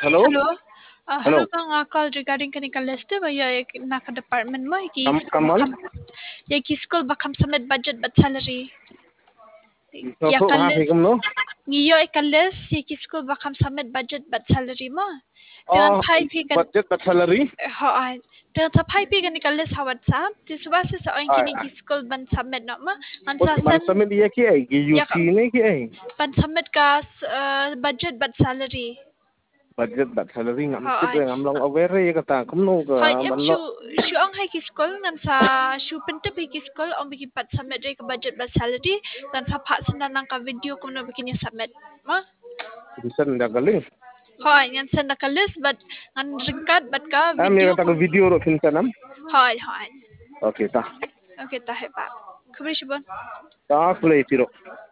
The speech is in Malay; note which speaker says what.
Speaker 1: Hello?
Speaker 2: Hello. Hello
Speaker 1: Hello.
Speaker 2: bang, call regarding kanika list ba ya naka department mo school
Speaker 1: Kamal?
Speaker 2: bakam school bakam submit budget but salary
Speaker 1: So,
Speaker 2: ya
Speaker 1: ha,
Speaker 2: kalis
Speaker 1: higam no?
Speaker 2: ngiyo ikalis school bakam submit budget but salary mo dengan
Speaker 1: Oh,
Speaker 2: pai pi kan
Speaker 1: budget at salary?
Speaker 2: hoan dengan sa pai pi kan ikalis sa WhatsApp tisubasa sa oin
Speaker 1: Ah,
Speaker 2: kini school ban submit no ma an
Speaker 1: what
Speaker 2: sa sen
Speaker 1: bansa में दिया क्या है?
Speaker 2: ya
Speaker 1: UC ने क्या है?
Speaker 2: ban submit ka budget but salary
Speaker 1: Budget at salary ngam chip
Speaker 2: hoan
Speaker 1: ngam long aware ye kata kum no
Speaker 2: Hi,
Speaker 1: ka
Speaker 2: em
Speaker 1: ban lo.
Speaker 2: shu ang hai kiskol ngan sa shu pente pi kiskol ang bigi pat submit re ka budget ba salary dan sa pat sen nang ka video ko na bikini submit ma
Speaker 1: Bisa ndak galing.
Speaker 2: hoy ngan sen na ka list but ngan ringkat bat ka
Speaker 1: Ami
Speaker 2: video
Speaker 1: kata
Speaker 2: ko
Speaker 1: ko video ro fin sanam.
Speaker 2: hoy
Speaker 1: Okay ta.
Speaker 2: okay ta hai pa khabri shubon
Speaker 1: Ta play tiro.